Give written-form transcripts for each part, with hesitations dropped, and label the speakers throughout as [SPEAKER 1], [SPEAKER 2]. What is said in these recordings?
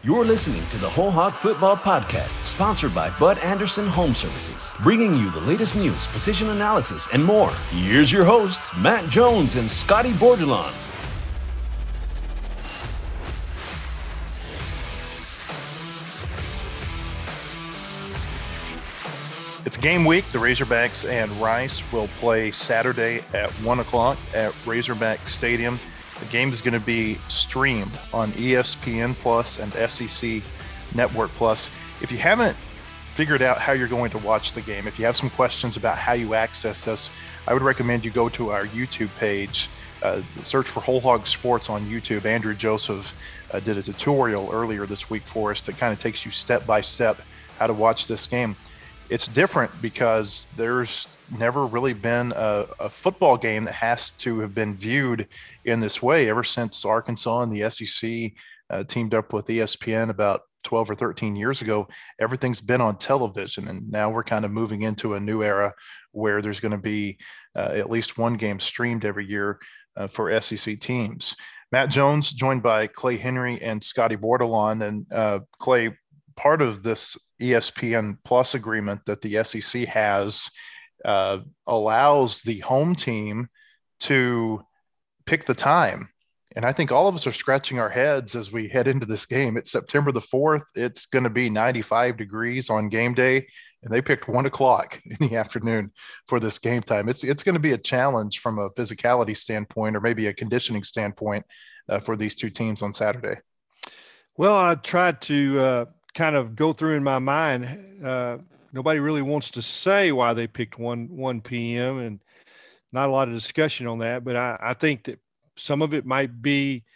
[SPEAKER 1] You're listening to the Whole Hog Football Podcast, sponsored by Bud Anderson Home Services, bringing you the latest news, position analysis, and more. Here's your hosts, Matt Jones and Scotty Bordelon.
[SPEAKER 2] It's game week. The Razorbacks and Rice will play Saturday at 1 o'clock at Razorback Stadium. The game is going to be streamed on ESPN Plus and SEC Network Plus. If you haven't figured out how you're going to watch the game, if you have some questions about how you access this, I would recommend you go to our YouTube page. Search for Whole Hog Sports on YouTube. Andrew Joseph did a tutorial earlier this week for us that kind of takes you step by step how to watch this game. It's different because there's never really been a football game that has to have been viewed in this way ever since Arkansas and the SEC teamed up with ESPN about 12 or 13 years ago. Everything's been on television, and now we're kind of moving into a new era where there's going to be at least one game streamed every year for SEC teams. Matt Jones, joined by Clay Henry and Scotty Bordelon. And Clay, part of this ESPN Plus agreement that the SEC has allows the home team to pick the time. And I think all of us are scratching our heads as we head into this game. It's September the 4th. It's going to be 95 degrees on game day, and they picked 1 o'clock in the afternoon for this game time. It's going to be a challenge from a physicality standpoint, or maybe a conditioning standpoint for these two teams on Saturday.
[SPEAKER 3] Well, I tried to kind of go through in my mind. Nobody really wants to say why they picked 1 p.m. and not a lot of discussion on that. But I think that some of it might be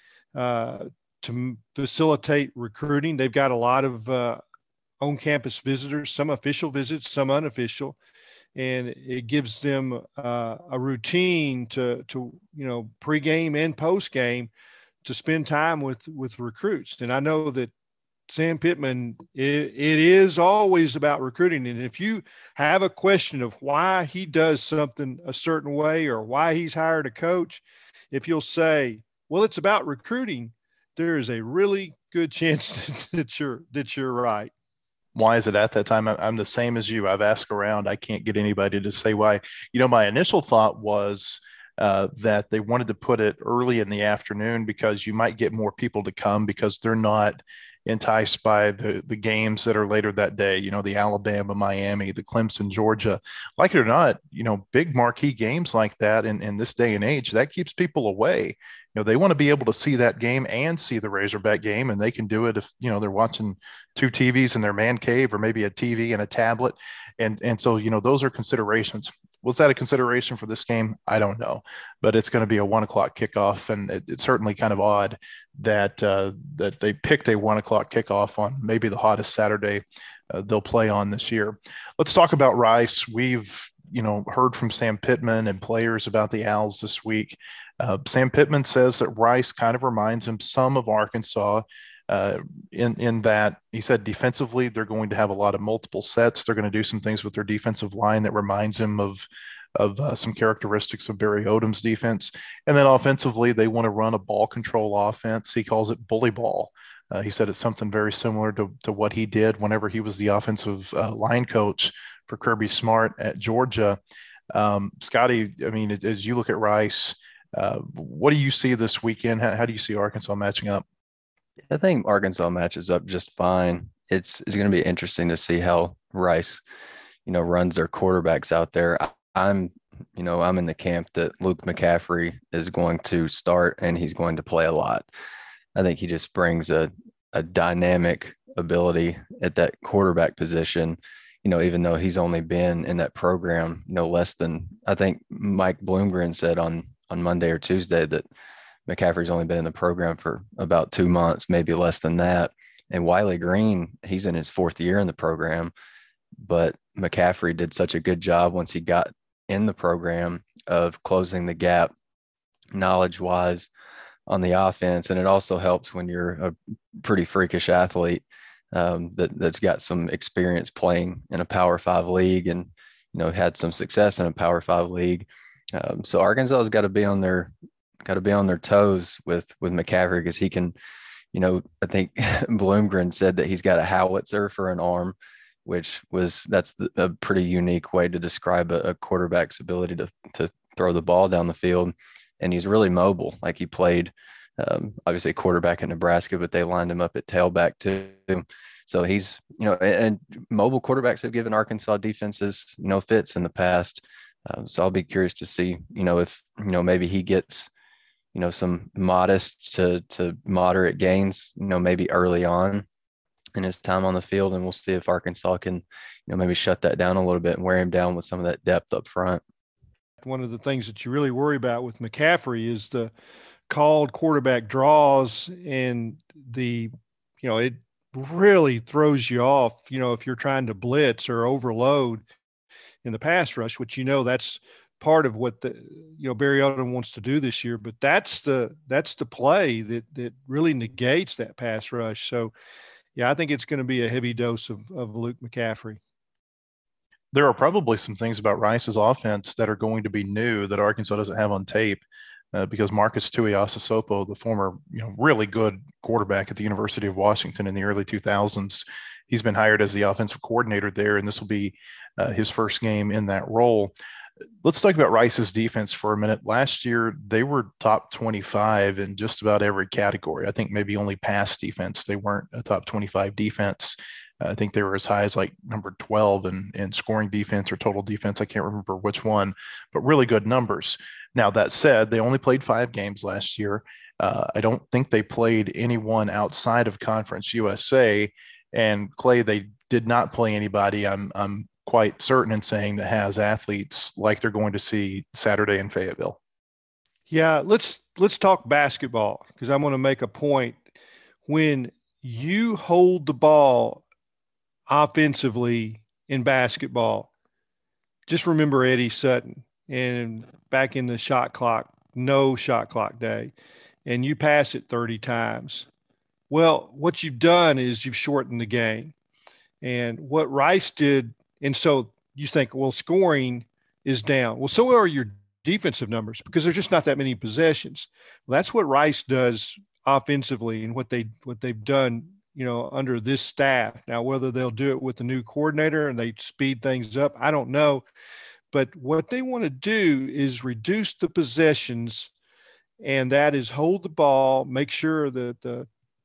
[SPEAKER 3] to facilitate recruiting. They've got a lot of on-campus visitors, some official visits, some unofficial, and it gives them a routine to pregame and postgame to spend time with recruits. And I know that Sam Pittman, it is always about recruiting. And if you have a question of why he does something a certain way or why he's hired a coach, if you'll say, well, it's about recruiting, there is a really good chance that you're right.
[SPEAKER 2] Why is it at that time? I'm the same as you. I've asked around. I can't get anybody to say why. My initial thought was that they wanted to put it early in the afternoon because you might get more people to come because they're not enticed by the games that are later that day, the Alabama, Miami, the Clemson, Georgia. Like it or not, big marquee games like that in this day and age, that keeps people away. They want to be able to see that game and see the Razorback game, and they can do it if, they're watching 2 TVs in their man cave or maybe a TV and a tablet. And so, those are considerations. Was that a consideration for this game? I don't know, but it's going to be a 1 o'clock kickoff, and it's certainly kind of odd that they picked a 1 o'clock kickoff on maybe the hottest Saturday they'll play on this year. Let's talk about Rice. We've heard from Sam Pittman and players about the Owls this week. Sam Pittman says that Rice kind of reminds him some of Arkansas. In that he said defensively they're going to have a lot of multiple sets. They're going to do some things with their defensive line that reminds him of some characteristics of Barry Odom's defense. And then offensively, they want to run a ball control offense. He calls it bully ball. He said it's something very similar to what he did whenever he was the offensive line coach for Kirby Smart at Georgia. Scotty, as you look at Rice, what do you see this weekend? How do you see Arkansas matching up?
[SPEAKER 4] I think Arkansas matches up just fine. It's going to be interesting to see how Rice, runs their quarterbacks out there. I'm in the camp that Luke McCaffrey is going to start and he's going to play a lot. I think he just brings a dynamic ability at that quarterback position. Even though he's only been in that program, less than, I think Mike Bloomgren said on Monday or Tuesday that McCaffrey's only been in the program for about 2 months, maybe less than that. And Wiley Green, he's in his 4th year in the program, but McCaffrey did such a good job once he got in the program of closing the gap knowledge-wise on the offense. And it also helps when you're a pretty freakish athlete that's got some experience playing in a Power 5 league and, had some success in a Power 5 league. So Arkansas has got to be on their toes with McCaffrey because he can I think Bloomgren said that he's got a howitzer for an arm, that's a pretty unique way to describe a quarterback's ability to throw the ball down the field. And he's really mobile. Like he played, obviously, quarterback in Nebraska, but they lined him up at tailback too. So he's, and mobile quarterbacks have given Arkansas defenses, fits in the past. So I'll be curious to see, if, maybe he gets, some modest to moderate gains, maybe early on in his time on the field. And we'll see if Arkansas can, maybe shut that down a little bit and wear him down with some of that depth up front.
[SPEAKER 3] One of the things that you really worry about with McCaffrey is the called quarterback draws, and it really throws you off, if you're trying to blitz or overload in the pass rush, which, that's part of what Barry Odom wants to do this year, but that's the play that really negates that pass rush. So yeah, I think it's going to be a heavy dose of Luke McCaffrey.
[SPEAKER 2] There are probably some things about Rice's offense that are going to be new that Arkansas doesn't have on tape. Because Marcus Tuiasosopo, the former, really good quarterback at the University of Washington in the early 2000s, he's been hired as the offensive coordinator there, and this will be his first game in that role. Let's talk about Rice's defense for a minute. Last year, they were top 25 in just about every category. I think maybe only pass defense. They weren't a top 25 defense. I think they were as high as like number 12 in scoring defense or total defense. I can't remember which one, but really good numbers. Now, that said, they only played 5 games last year. I don't think they played anyone outside of Conference USA. And Clay, they did not play anybody, I'm quite certain in saying, that has athletes like they're going to see Saturday in Fayetteville.
[SPEAKER 3] Yeah, let's talk basketball, because I'm going to make a point. When you hold the ball offensively in basketball, just remember Eddie Sutton and back in the no shot clock day, and you pass it 30 times. Well, what you've done is you've shortened the game. And what Rice did, and so you think, well, scoring is down. Well, so are your defensive numbers, because there's just not that many possessions. Well, that's what Rice does offensively, and what they've done, under this staff. Now, whether they'll do it with the new coordinator and they speed things up, I don't know. But what they want to do is reduce the possessions, and that is hold the ball, make sure that the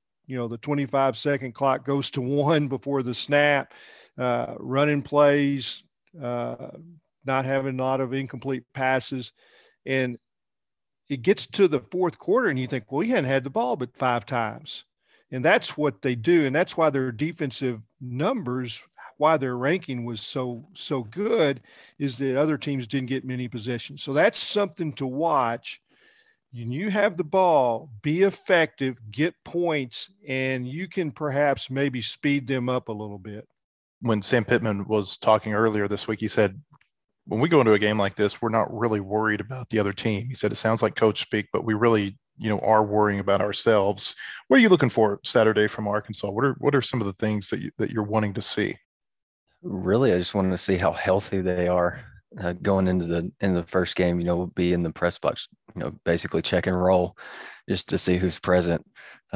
[SPEAKER 3] 25-second clock goes to 1 before the snap, running plays, not having a lot of incomplete passes. And it gets to the fourth quarter and you think, well, he hadn't had the ball but 5 times. And that's what they do. And that's why their defensive numbers, why their ranking was so good, is that other teams didn't get many possessions. So that's something to watch. You have the ball, be effective, get points, and you can perhaps maybe speed them up a little bit.
[SPEAKER 2] When Sam Pittman was talking earlier this week, he said, when we go into a game like this, we're not really worried about the other team. He said, it sounds like coach speak, but we really, are worrying about ourselves. What are you looking for Saturday from Arkansas? What are some of the things that you're wanting to see?
[SPEAKER 4] Really, I just wanted to see how healthy they are going into the first game. We'll be in the press box, basically check and roll just to see who's present.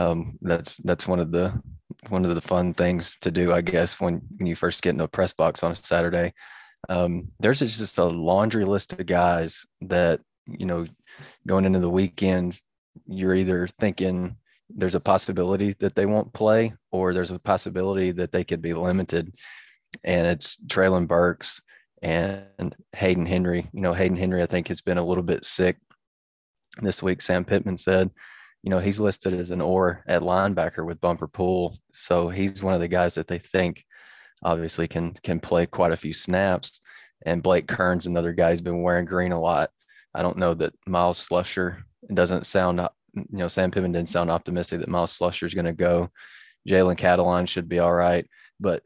[SPEAKER 4] That's one of the fun things to do, I guess, when you first get into a press box on a Saturday. There's just a laundry list of guys that, going into the weekend, you're either thinking there's a possibility that they won't play, or there's a possibility that they could be limited. And it's Treylon Burks and Hayden Henry. Hayden Henry, I think, has been a little bit sick this week. Sam Pittman said, he's listed as an or at linebacker with Bumper Pool. So he's one of the guys that they think obviously can play quite a few snaps. And Blake Kern's another guy who's been wearing green a lot. I don't know that Miles Slusher doesn't sound, Sam Pittman didn't sound optimistic that Miles Slusher is going to go. Jalen Cataline should be all right. But,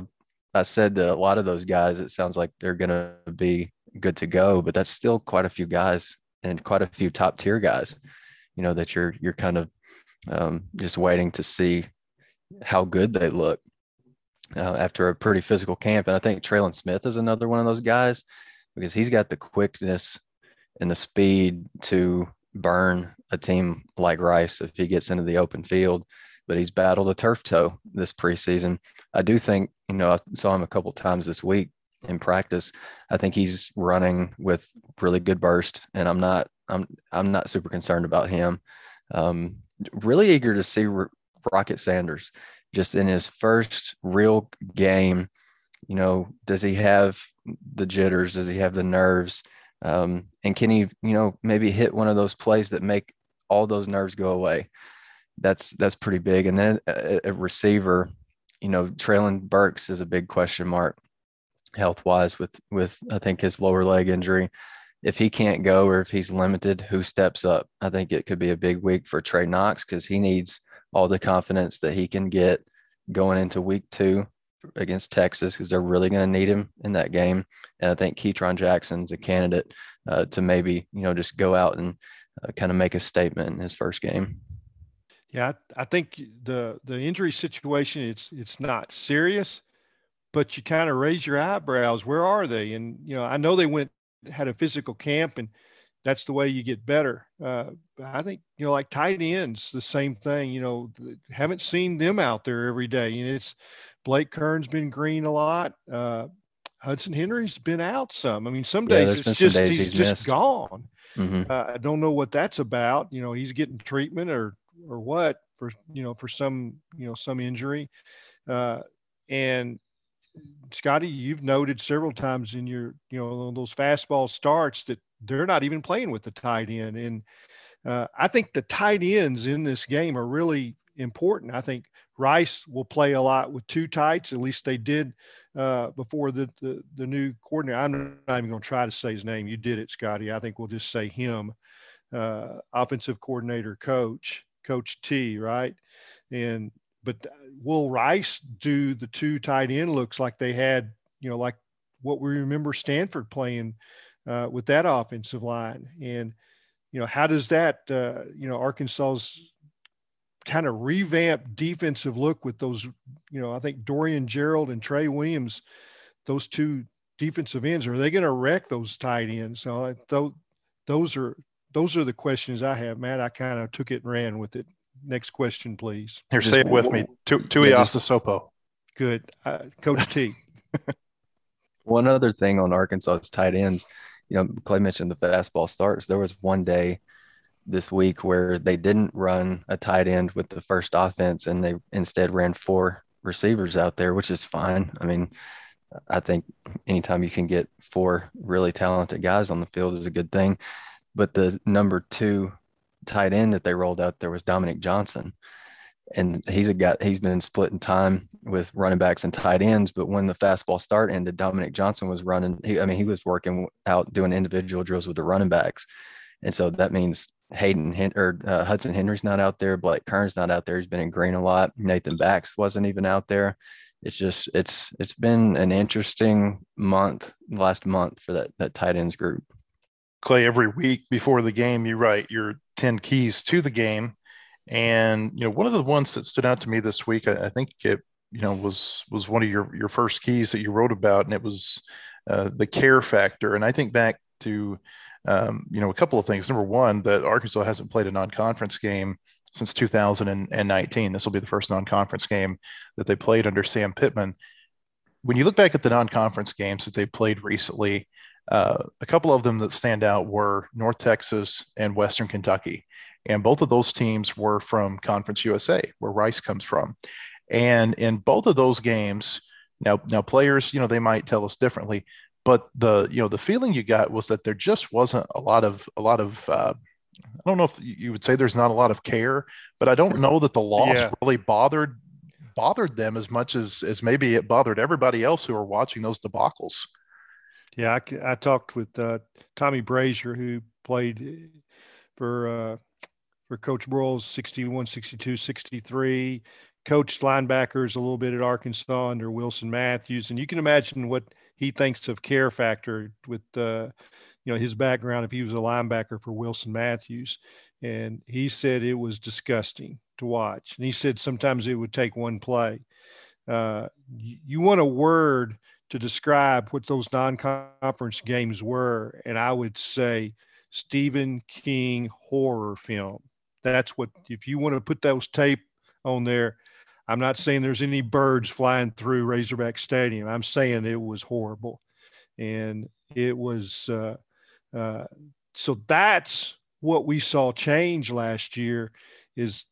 [SPEAKER 4] I said that a lot of those guys, it sounds like they're going to be good to go, but that's still quite a few guys and quite a few top tier guys, that you're kind of just waiting to see how good they look after a pretty physical camp. And I think Traylon Smith is another one of those guys, because he's got the quickness and the speed to burn a team like Rice if he gets into the open field. but he's battled a turf toe this preseason. I do think, I saw him a couple times this week in practice. I think he's running with really good burst, and I'm not super concerned about him. Really eager to see Rocket Sanders just in his first real game. Does he have the jitters? Does he have the nerves? And can he, maybe hit one of those plays that make all those nerves go away? That's pretty big. And then a receiver, Traylon Burks is a big question mark health-wise with I think his lower leg injury. If he can't go, or if he's limited, who steps up? I think it could be a big week for Trey Knox, because he needs all the confidence that he can get going into week 2 against Texas, because they're really going to need him in that game. And I think Ketron Jackson's a candidate to maybe, just go out and kind of make a statement in his first game.
[SPEAKER 3] Yeah, I think the injury situation, it's not serious, but you kind of raise your eyebrows. Where are they? And, I know they had a physical camp, and that's the way you get better. I think, like tight ends, the same thing, haven't seen them out there every day. It's Blake Kern's been green a lot. Hudson Henry's been out some. I mean, some days it's just, he's just gone.
[SPEAKER 4] Mm-hmm.
[SPEAKER 3] I don't know what that's about. He's getting treatment or what for some, some injury. And Scotty, you've noted several times in your, those fastball starts that they're not even playing with the tight end. And I think the tight ends in this game are really important. I think Rice will play a lot with 2 tights. At least they did before the new coordinator. I'm not even going to try to say his name. You did it, Scotty. I think we'll just say him. Offensive coordinator, Coach T, right? But will Rice do the 2 tight end looks like they had, like what we remember Stanford playing with that offensive line? And, how does that, Arkansas's kind of revamped defensive look with those, I think Dorian Gerald and Trey Williams, those 2 defensive ends, are they going to wreck those tight ends? So those are the questions I have, Matt. I kind of took it and ran with it. Next question, please.
[SPEAKER 2] Here, say it with me. Tuiasosopo.
[SPEAKER 3] Good. Coach T.
[SPEAKER 4] One other thing on Arkansas's tight ends, Clay mentioned the fastball starts. There was one day this week where they didn't run a tight end with the first offense, and they instead ran 4 receivers out there, which is fine. I mean, I think anytime you can get 4 really talented guys on the field is a good thing. But the number 2 tight end that they rolled out there was Dominic Johnson. And he's been splitting time with running backs and tight ends. But when the fastball start ended, Dominic Johnson was running. He was working out, doing individual drills with the running backs. And so that means Hudson Henry's not out there. Blake Kern's not out there. He's been in green a lot. Nathan Bax wasn't even out there. It's just, it's been an interesting last month for that tight ends group.
[SPEAKER 2] Clay, every week before the game, you write your 10 keys to the game. And, one of the ones that stood out to me this week, I think it, was one of your first keys that you wrote about, and it was the care factor. And I think back to, a couple of things. Number one, that Arkansas hasn't played a non-conference game since 2019. This will be the first non-conference game that they played under Sam Pittman. When you look back at the non-conference games that they played recently, a couple of them that stand out were North Texas and Western Kentucky. And both of those teams were from Conference USA, where Rice comes from. And in both of those games, now players, they might tell us differently, but the feeling you got was that there just wasn't a lot of I don't know if you would say there's not a lot of care, but I don't know that the loss really bothered them as much as maybe it bothered everybody else who were watching those debacles.
[SPEAKER 3] Yeah, I talked with Tommy Brazier, who played for Coach Broyles 61, 62, 63, coached linebackers a little bit at Arkansas under Wilson Matthews. And you can imagine what he thinks of care factor with, his background if he was a linebacker for Wilson Matthews. And he said it was disgusting to watch. And he said sometimes it would take one play. You want a word to describe what those non-conference games were, and I would say Stephen King horror film. That's what, if you want to put those tape on there. I'm not saying there's any birds flying through Razorback Stadium. I'm saying it was horrible. And it was so that's what we saw change last year is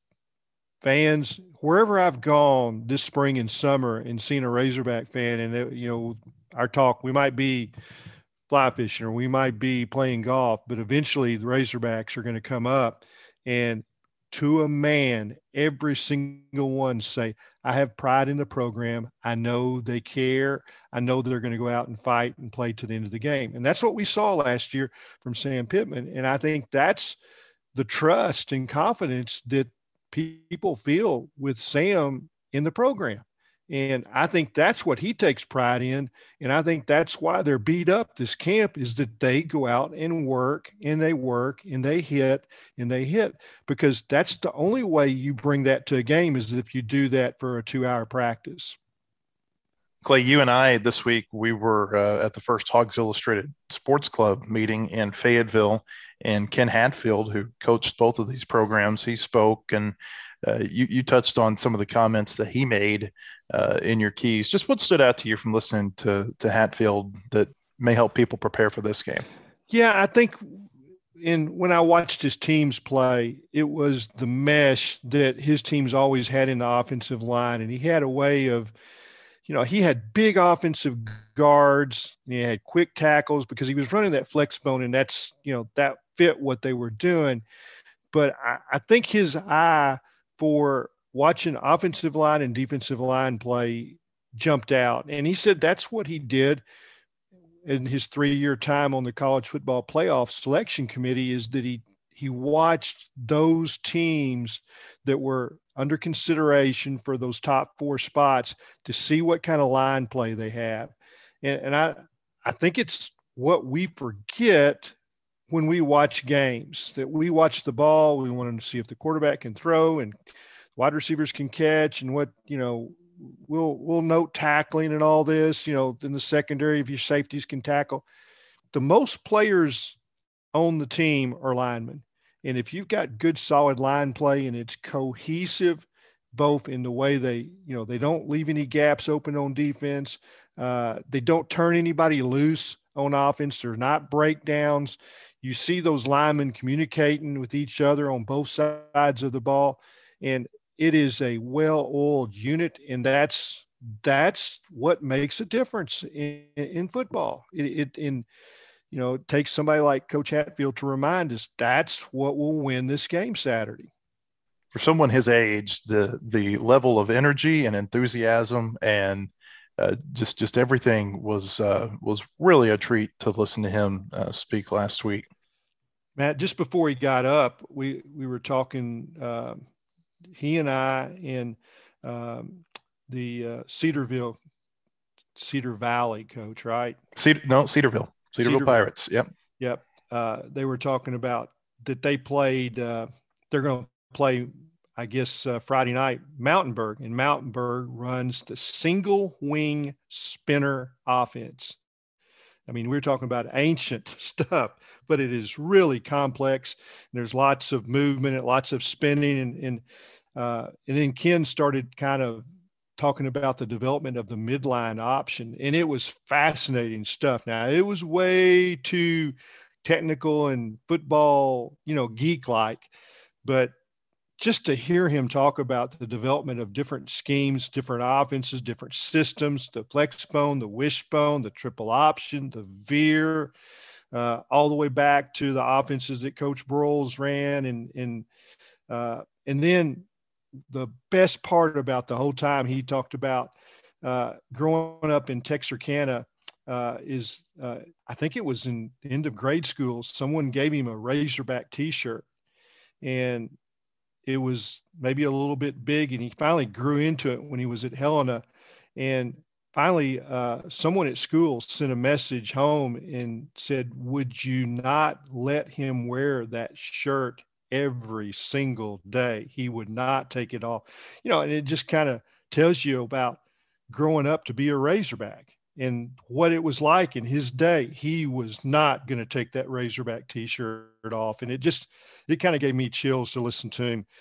[SPEAKER 3] fans, wherever I've gone this spring and summer and seen a Razorback fan, and our talk, we might be fly fishing or we might be playing golf, but eventually the Razorbacks are going to come up, and to a man, every single one say, I have pride in the program. I know they care. I know they're going to go out and fight and play to the end of the game. And that's what we saw last year from Sam Pittman. And I think that's the trust and confidence that people feel with Sam in the program. And I think that's what he takes pride in. And I think that's why they're beat up this camp, is that they go out and work and they hit, because that's the only way you bring that to a game, is if you do that for a 2-hour practice.
[SPEAKER 2] Clay, you and I this week, we were at the first Hogs Illustrated Sports Club meeting in Fayetteville, and Ken Hatfield, who coached both of these programs, he spoke, and you touched on some of the comments that he made in your keys. Just what stood out to you from listening to Hatfield that may help people prepare for this game?
[SPEAKER 3] Yeah, I think when I watched his teams play, it was the mesh that his teams always had in the offensive line. And he had a way of, he had big offensive guards, and he had quick tackles because he was running that flex bone, and that's, that fit what they were doing. But I think his eye for watching offensive line and defensive line play jumped out. And he said that's what he did in his 3-year time on the college football playoff selection committee, is that he watched those teams that were under consideration for those top 4 spots to see what kind of line play they have. And I think it's what we forget when we watch games, that we watch the ball, we want to see if the quarterback can throw and wide receivers can catch, and what, we'll note tackling and all this, in the secondary, if your safeties can tackle. The most players on the team are linemen. And if you've got good, solid line play and it's cohesive, both in the way they don't leave any gaps open on defense, they don't turn anybody loose on offense, there's not breakdowns. You see those linemen communicating with each other on both sides of the ball, and it is a well-oiled unit, and that's what makes a difference in football. It takes somebody like Coach Hatfield to remind us that's what will win this game Saturday.
[SPEAKER 2] For someone his age, the level of energy and enthusiasm and just everything was really a treat to listen to him speak last week.
[SPEAKER 3] Matt, just before he got up, we were talking, he and I, and the Cedar Valley coach, right?
[SPEAKER 2] Cedarville Pirates. Yep.
[SPEAKER 3] They were talking about that they played. They're going to play, I guess, Friday night, Mountainburg, and Mountainburg runs the single wing spinner offense. I mean, we're talking about ancient stuff, but it is really complex. And there's lots of movement and lots of spinning. And then Ken started kind of talking about the development of the midline option. And it was fascinating stuff. Now, it was way too technical and football, geek-like. But just to hear him talk about the development of different schemes, different offenses, different systems, the flex bone, the wishbone, the triple option, the veer, all the way back to the offenses that Coach Broyles ran. And then the best part about the whole time he talked about growing up in Texarkana is I think it was in the end of grade school, someone gave him a Razorback T-shirt, and it was maybe a little bit big, and he finally grew into it when he was at Helena. And finally, someone at school sent a message home and said, would you not let him wear that shirt every single day? He would not take it off. And it just kind of tells you about growing up to be a Razorback and what it was like in his day. He was not going to take that Razorback T-shirt off. And it kind of gave me chills to listen to him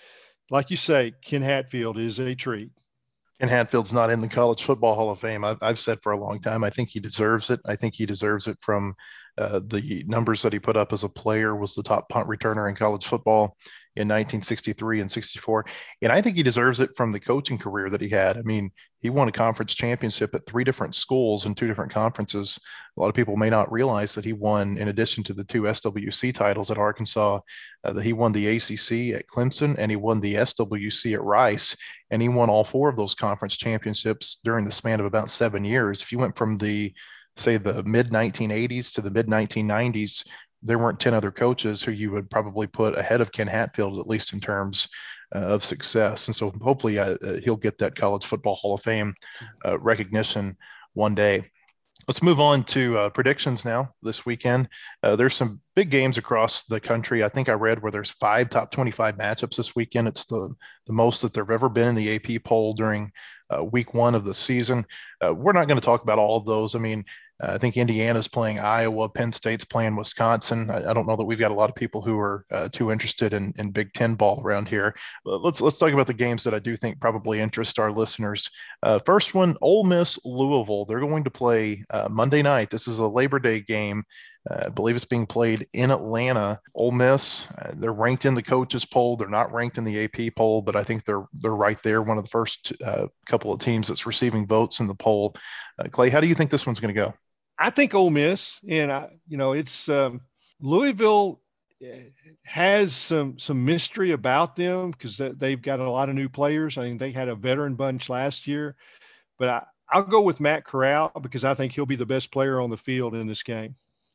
[SPEAKER 3] like you say, Ken Hatfield is a treat.
[SPEAKER 2] And Hatfield's not in the College Football Hall of Fame. I've said for a long time, I think he deserves it. I think he deserves it from the numbers that he put up as a player, was the top punt returner in college football in 1963 and 64. And I think he deserves it from the coaching career that he had. I mean, he won a conference championship at 3 different schools in 2 different conferences. A lot of people may not realize that he won, in addition to the 2 SWC titles at Arkansas, that he won the ACC at Clemson and he won the SWC at Rice. And he won all 4 of those conference championships during the span of about 7 years. If you went from the mid 1980s to the mid 1990s, there weren't 10 other coaches who you would probably put ahead of Ken Hatfield, at least in terms of success. And so hopefully he'll get that College Football Hall of Fame recognition one day. Let's move on to predictions now this weekend. There's some big games across the country. I think I read where there's 5 top 25 matchups this weekend. It's the most that there've ever been in the AP poll during week 1 of the season. We're not going to talk about all of those. I mean, I think Indiana's playing Iowa, Penn State's playing Wisconsin. I don't know that we've got a lot of people who are too interested in Big Ten ball around here. Let's talk about the games that I do think probably interest our listeners. First one, Ole Miss, Louisville. They're going to play Monday night. This is a Labor Day game. I believe it's being played in Atlanta. Ole Miss, they're ranked in the coaches poll. They're not ranked in the AP poll, but I think they're right there. One of the first couple of teams that's receiving votes in the poll. Clay, how do you think this one's going to go?
[SPEAKER 3] I think Ole Miss, and it's Louisville has some mystery about them because they've got a lot of new players. I mean, they had a veteran bunch last year, but I'll go with Matt Corral because I think he'll be the best player on the field in this game.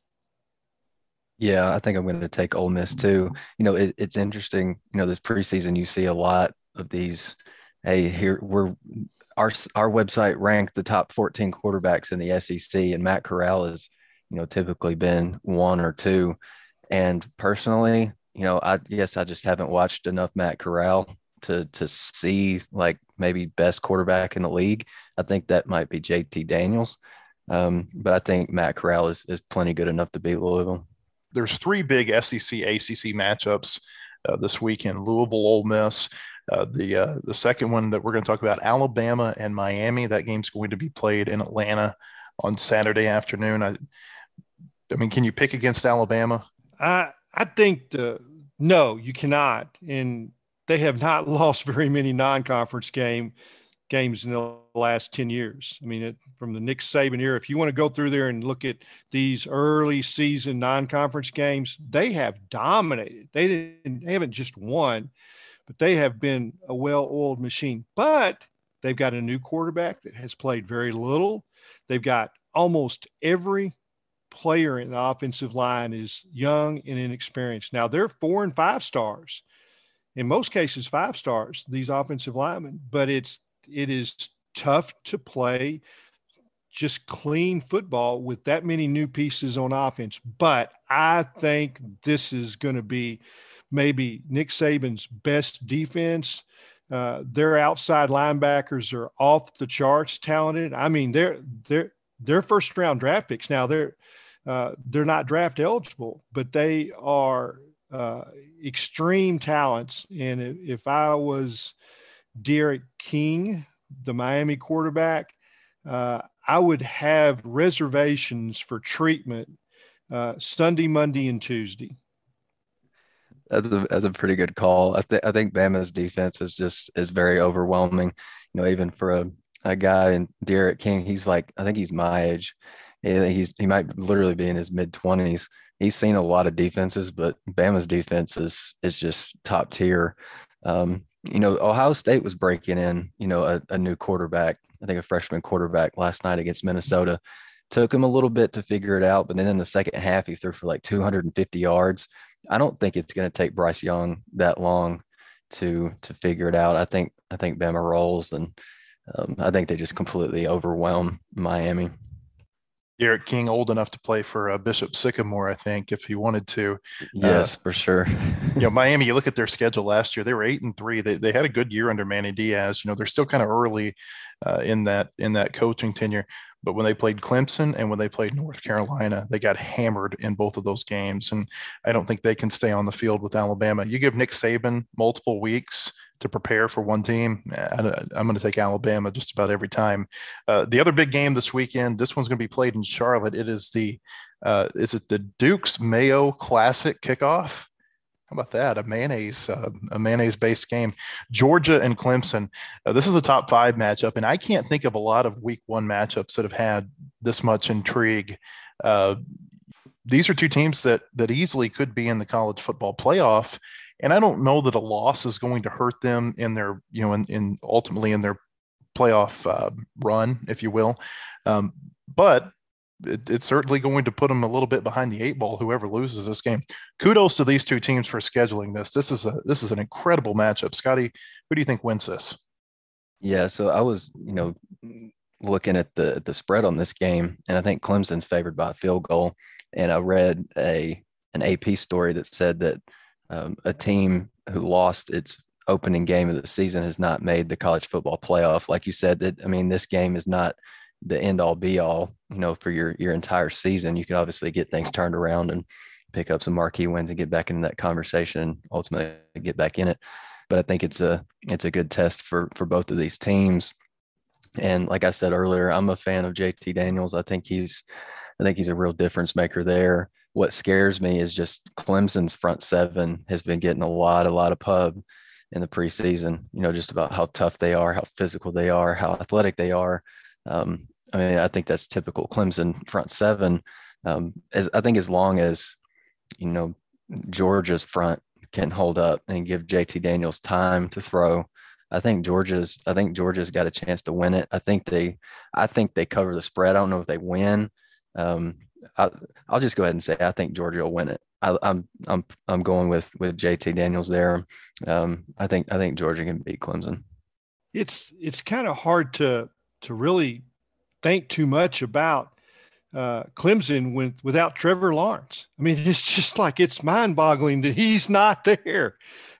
[SPEAKER 4] Yeah, I think I'm going to take Ole Miss too. It's interesting. This preseason, you see a lot of these. Hey, here our website ranked the top 14 quarterbacks in the SEC, and Matt Corral has, typically been 1 or 2. And personally, I just haven't watched enough Matt Corral to see like maybe best quarterback in the league. I think that might be JT Daniels. But I think Matt Corral is plenty good enough to beat Louisville.
[SPEAKER 2] There's 3 big SEC, ACC matchups this weekend: Louisville, Ole Miss. The second one that we're going to talk about, Alabama and Miami. That game's going to be played in Atlanta on Saturday afternoon. I mean, can you pick against Alabama?
[SPEAKER 3] I think no, you cannot. And they have not lost very many non-conference games in the last 10 years. I mean, from the Nick Saban era, if you want to go through there and look at these early season non-conference games, they have dominated. They haven't just won, but they have been a well-oiled machine. But they've got a new quarterback that has played very little. They've got almost every player in the offensive line is young and inexperienced. Now, they're 4 and 5 stars. In most cases, 5 stars, these offensive linemen. But it is tough to play just clean football with that many new pieces on offense. But I think this is going to be maybe Nick Saban's best defense. Their outside linebackers are off the charts talented. I mean, they're first round draft picks. Now they're not draft eligible, but they are extreme talents. And if I was Derek King, the Miami quarterback, I would have reservations for treatment Sunday, Monday, and Tuesday.
[SPEAKER 4] That's a pretty good call. I think Bama's defense is very overwhelming. Even for a guy in Derek King, I think he's my age. He might literally be in his mid-20s. He's seen a lot of defenses, but Bama's defense is just top tier. Ohio State was breaking in, a new quarterback, I think a freshman quarterback last night against Minnesota. Took him a little bit to figure it out, but then in the second half, he threw for like 250 yards. I don't think it's going to take Bryce Young that long to figure it out. I think Bama rolls, and I think they just completely overwhelm Miami.
[SPEAKER 2] Derek King, old enough to play for Bishop Sycamore, I think, if he wanted to.
[SPEAKER 4] Yes, for sure.
[SPEAKER 2] Miami, you look at their schedule last year, they were 8-3. They had a good year under Manny Diaz. They're still kind of early in that coaching tenure. But when they played Clemson and when they played North Carolina, they got hammered in both of those games. And I don't think they can stay on the field with Alabama. You give Nick Saban multiple weeks to prepare for one team, I'm going to take Alabama just about every time. The other big game this weekend, this one's going to be played in Charlotte. It is is it the Duke's Mayo Classic kickoff? How about that? A mayonnaise-based game. Georgia and Clemson. This is a top 5 matchup, and I can't think of a lot of week 1 matchups that have had this much intrigue. These are two teams that easily could be in the college football playoff, and I don't know that a loss is going to hurt them in their, in ultimately in their playoff run, if you will. But it's certainly going to put them a little bit behind the 8 ball, whoever loses this game. Kudos to these two teams for scheduling this. This is an incredible matchup. Scotty, who do you think wins this?
[SPEAKER 4] Yeah, so I was, looking at the spread on this game, and I think Clemson's favored by a field goal. And I read an AP story that said that a team who lost its opening game of the season has not made the college football playoff. Like you said, this game is not the end all be all, for your entire season. You can obviously get things turned around and pick up some marquee wins and get back into that conversation and ultimately get back in it. But I think it's a good test for both of these teams. And like I said earlier, I'm a fan of JT Daniels. I think he's a real difference maker there. What scares me is just Clemson's front 7 has been getting a lot of pub in the preseason, just about how tough they are, how physical they are, how athletic they are. I think that's typical Clemson front 7. As long as, Georgia's front can hold up and give JT Daniels time to throw, I think Georgia's got a chance to win it. I think they cover the spread. I don't know if they win. I'll just go ahead and say I think Georgia will win it. I'm going with JT Daniels there. I think Georgia can beat Clemson.
[SPEAKER 3] It's kind of hard to really think too much about Clemson without Trevor Lawrence. It's just like, it's mind-boggling that he's not there.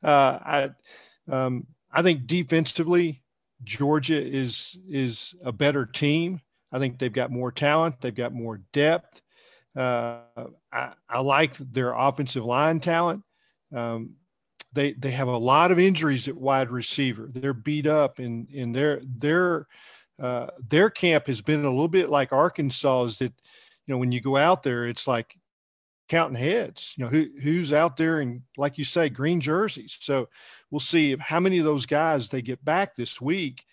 [SPEAKER 3] I think defensively, Georgia is a better team. I think they've got more talent. They've got more depth. I like their offensive line talent. They have a lot of injuries at wide receiver. They're beat up, and their camp has been a little bit like Arkansas. Is that, when you go out there, it's like counting heads. Who's out there, and like you say, green jerseys. So we'll see how many of those guys they get back this week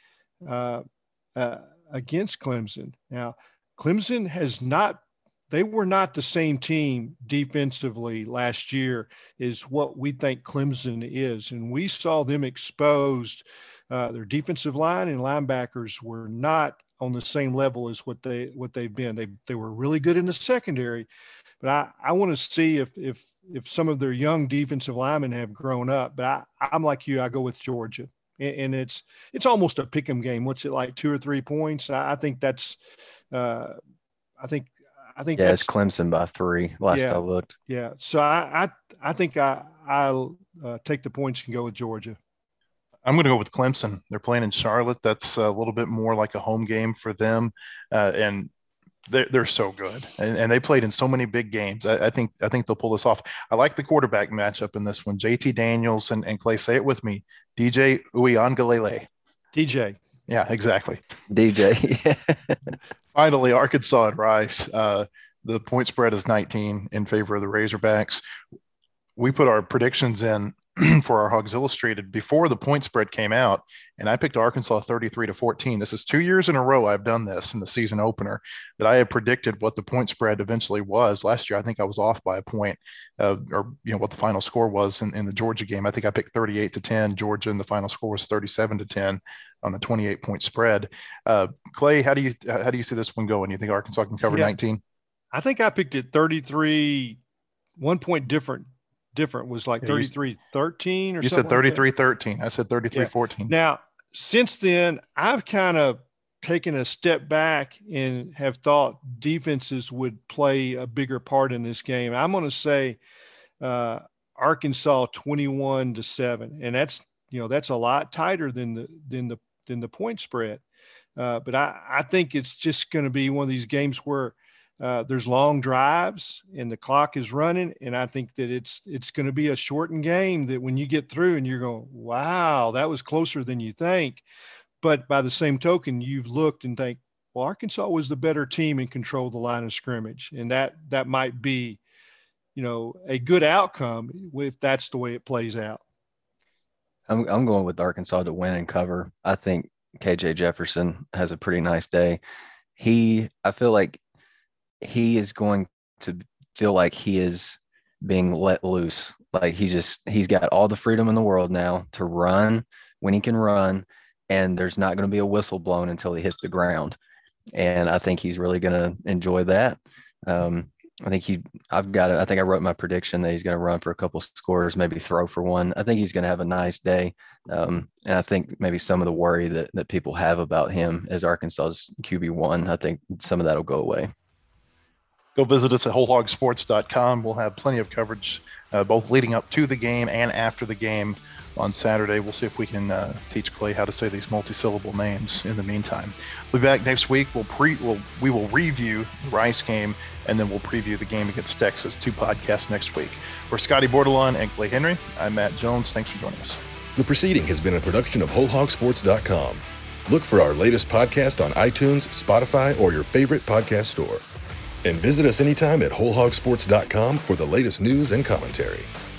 [SPEAKER 3] against Clemson. Now, Clemson they were not the same team defensively last year as what we think Clemson is. And we saw them exposed. Their defensive line and linebackers were not on the same level as what they've been. They were really good in the secondary, but I want to see if some of their young defensive linemen have grown up. But I'm like you, I go with Georgia. And it's almost a pick 'em game. What's it like, 2 or 3 points? I think that's I think
[SPEAKER 4] it's Clemson by 3 last I looked.
[SPEAKER 3] Yeah. So I think I'll take the points and go with Georgia.
[SPEAKER 2] I'm going to go with Clemson. They're playing in Charlotte. That's a little bit more like a home game for them. And they're so good. And they played in so many big games. I think they'll pull this off. I like the quarterback matchup in this one. JT Daniels and Clay, say it with me. DJ Uiagalelei.
[SPEAKER 3] DJ.
[SPEAKER 2] Yeah, exactly.
[SPEAKER 4] DJ.
[SPEAKER 2] Finally, Arkansas and Rice. The point spread is 19 in favor of the Razorbacks. We put our predictions in for our Hogs Illustrated before the point spread came out, and I picked Arkansas 33-14. This is 2 years in a row I've done this in the season opener, that I have predicted what the point spread eventually was. Last year, I think I was off by a point, or what the final score was in the Georgia game. I think I picked 38-10 Georgia, and the final score was 37-10 on the 28-point spread. Clay, how do you see this one going? You think Arkansas can cover 19?
[SPEAKER 3] I think I picked it 33, 1 point different was like 33-13 or something.
[SPEAKER 2] You said 33-13. I said 33-14.
[SPEAKER 3] Yeah. Now, since then, I've kind of taken a step back and have thought defenses would play a bigger part in this game. I'm going to say Arkansas 21-7, and that's a lot tighter than the point spread. But I think it's just going to be one of these games where There's long drives and the clock is running. And I think that it's going to be a shortened game that when you get through and you're going, wow, that was closer than you think. But by the same token, you've looked and think, well, Arkansas was the better team and controlled the line of scrimmage. And that might be, a good outcome if that's the way it plays out.
[SPEAKER 4] I'm going with Arkansas to win and cover. I think KJ Jefferson has a pretty nice day. I feel like he is going to feel like he is being let loose. Like he's got all the freedom in the world now to run when he can run, and there's not going to be a whistle blown until he hits the ground. And I think he's really going to enjoy that. I think I wrote my prediction that he's going to run for a couple scores, maybe throw for one. I think he's going to have a nice day. And I think maybe some of the worry that people have about him as Arkansas's QB1, I think some of that will go away.
[SPEAKER 2] Go visit us at wholehogsports.com. We'll have plenty of coverage both leading up to the game and after the game on Saturday. We'll see if we can teach Clay how to say these multi-syllable names in the meantime. We'll be back next week. We will review the Rice game, and then we'll preview the game against Texas. 2 podcasts next week. For Scotty Bordelon and Clay Henry, I'm Matt Jones. Thanks for joining us.
[SPEAKER 5] The proceeding has been a production of wholehogsports.com. Look for our latest podcast on iTunes, Spotify, or your favorite podcast store. And visit us anytime at wholehogsports.com for the latest news and commentary.